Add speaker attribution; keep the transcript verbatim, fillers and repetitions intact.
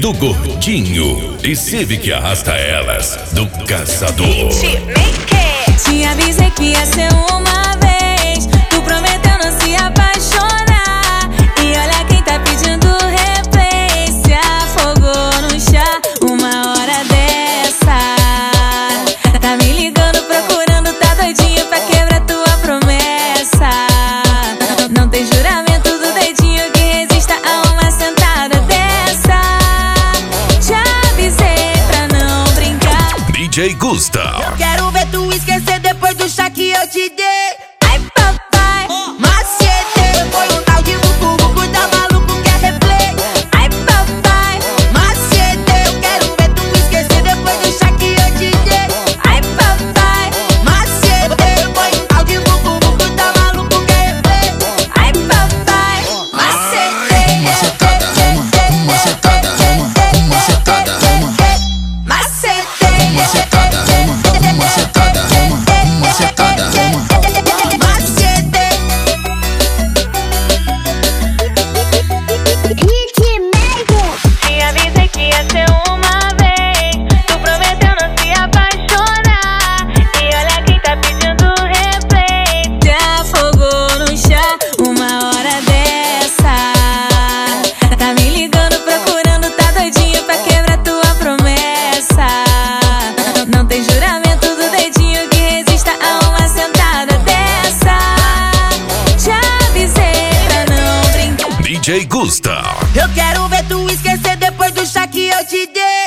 Speaker 1: do Gordinho e Civic arrasta elas do Caçador.
Speaker 2: Te avisei que ia ser uma vez, tu prometeu não se apaixonar. E olha quem tá pedindo replay, se afogou no chá uma hora dessa. Tá me ligando procurando, tá doidinho pra quebrar tua promessa. Não tem juramento do dedinho que resista a uma sentada dessa. Te avisei pra não brincar.
Speaker 1: D J Gusta.
Speaker 3: Eu quero ver tu esquecer depois do chá que eu te dei.
Speaker 2: Ai papai,
Speaker 3: Macete, foi um tal de bucu-bucu, tá maluco, quer replay.
Speaker 2: ai papai,
Speaker 3: Macete, eu quero ver tu esquecer depois do chá que eu te dei.
Speaker 2: ai papai,
Speaker 3: Macete, foi um tal de bucu-bucu, tá maluco, quer replay.
Speaker 2: ai papai.
Speaker 3: Macete,
Speaker 4: Macetada, uma, macetada, uma, macetada, uma,
Speaker 3: macete,
Speaker 4: macetada, uma, macetada, uma, macetada, uma.
Speaker 3: macete.
Speaker 2: Te avisei que ia ser uma vez, tu prometeu não se apaixonar. E olha quem tá pedindo replay, te afogou no chá uma hora dessa. Tá me ligando procurando, tá doidinho pra quebrar tua promessa. Não tem juramento do dedinho que resista a uma sentada dessa. Te avisei pra não brincar.
Speaker 1: D J Gusta.
Speaker 3: Eu quero ver tu esquecer depois do chá que eu te dei.